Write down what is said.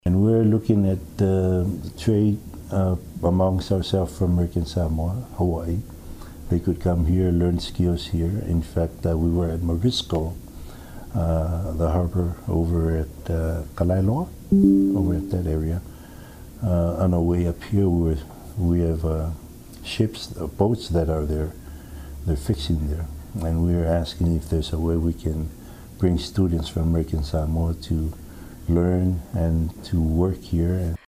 And we're looking at trade amongst ourselves from American Samoa, Hawaii. They could come here, learn skills here. In fact, we were at Morisco, the harbor over at Kalailoa, over at that area. On our way up here, we have ships, boats that are there. They're fixing there. And we're asking if there's a way we can bring students from American Samoa to learn and to work here.